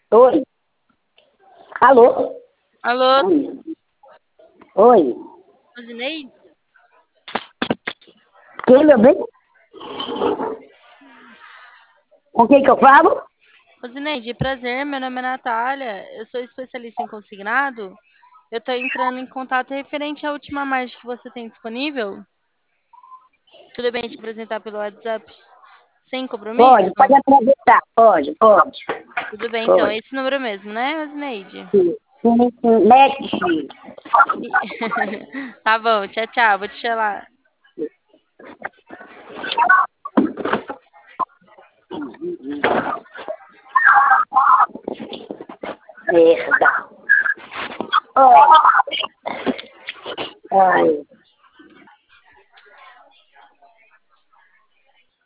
Oi. Alô? Alô, Oi. Rosineide? Quem, meu bem? Com quem que eu falo? Rosineide, prazer, meu nome é Natália, eu sou especialista em consignado. Eu estou entrando em contato referente à última margem que você tem disponível. Tudo bem te apresentar pelo WhatsApp sem compromisso? Pode apresentar. Pode. Tudo bem, então, é Pode. esse número mesmo, né, Rosineide? Sim. Mete. Tá bom, tchau, tchau, vou te chamar. Merda. Ai.